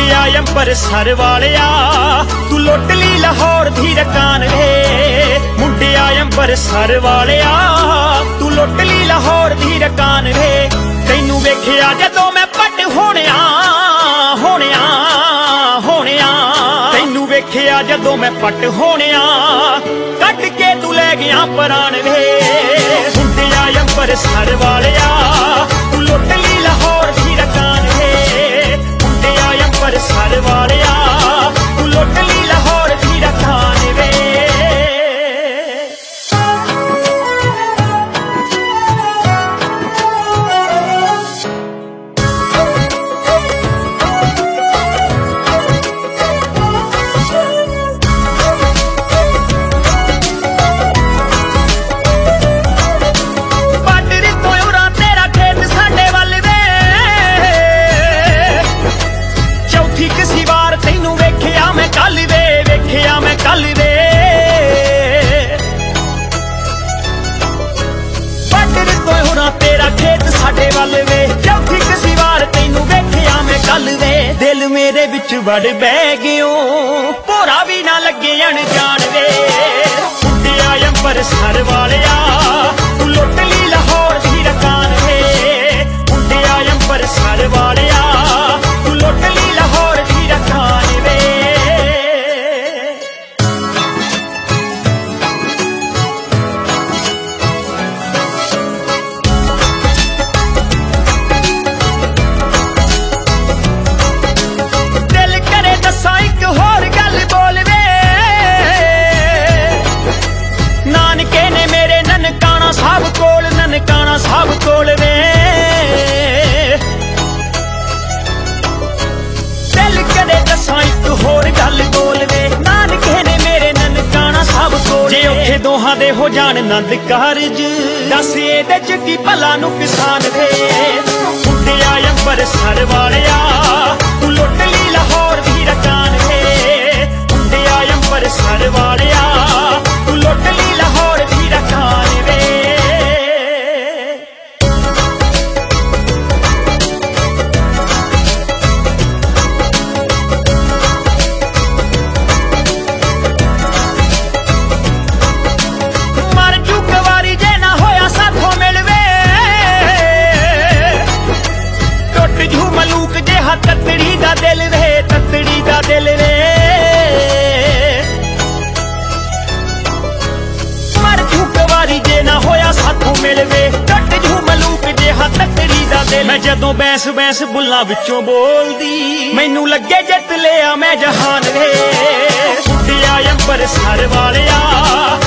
ਮੁੰਡਿਆ ਅੰਬਰਸਰ ਵਾਲਿਆ ਤੂੰ ਲੁੱਟ ਲਈ ਲਾਹੌਰ ਦੀ ਰਕਾਨ ਵੇ। ਮੁੰਡਿਆ ਅੰਬਰਸਰ ਵਾਲਿਆ ਤੂੰ ਲੁੱਟ ਲਈ ਲਾਹੌਰ ਦੀ ਰਕਾਨ ਵੇ। ਤੈਨੂੰ ਵੇਖਿਆ ਜਦੋਂ ਮੈਂ ਪੱਟ ਹੋਣਿਆ ਤੈਨੂੰ ਵੇਖਿਆ ਜਦੋਂ ਮੈਂ ਪੱਟ ਹੋਣਿਆ ਕੱਢ ਕੇ ਤੂੰ ਲੈ ਗਿਆ ਪ੍ਰਾਣ ਵੇ। ਮੁੰਡਿਆ ਅੰਬਰਸਰ ਵਾਲਿਆ ਤੂੰ ਲੁੱਟ ਲਈ ਲਾਹੌਰ ਦੀ ਰਕਾਨ ਵੇ। ਮੁੰਡਿਆ ਅੰਬਰਸਰ ਵਾਲਿਆ ਤੂੰ ਲੁੱਟ ਲਈ ਲਾਹੌਰ ਦੀ ਰਕਾਨ ਵੇ। दिल मेरे विच वड़ बह गयो भोरा भी ना लगे अनजान वे। मुंडिया अंबरसर वालिया तू लुट ली लाहौर दी रकान वे। मुंडिया अंबरसर वालिया तू लुट ली लाहौर दी रकान वे। सब कोल वे दिल कदे दसा एक होर गल बोल वे। नानके ने मेरे ननकाना सब कोल जे औखे दोहां दे हो जान नंद कारज दस इहदे च की भला नुकसान वे। मुंडिया अंबरसर वालिया तू लुट ली लाहौर दी रकान वे। मुंडिया अंबरसर वालिया तू लुट ली लाहौर दी रकान वे। ततड़ी दा दिल वे ततड़ी दा दिल वे मर झूक वारी जे ना होया साथों मिलवे। टट झू मलूक जे हा ततड़ी दा दिल। मैं जदों बैंस बैंस बुल्लां विचों बोलदी मैनू लगे जित लिया मैं जहान वे। मुंडिया अंबरसर वालिया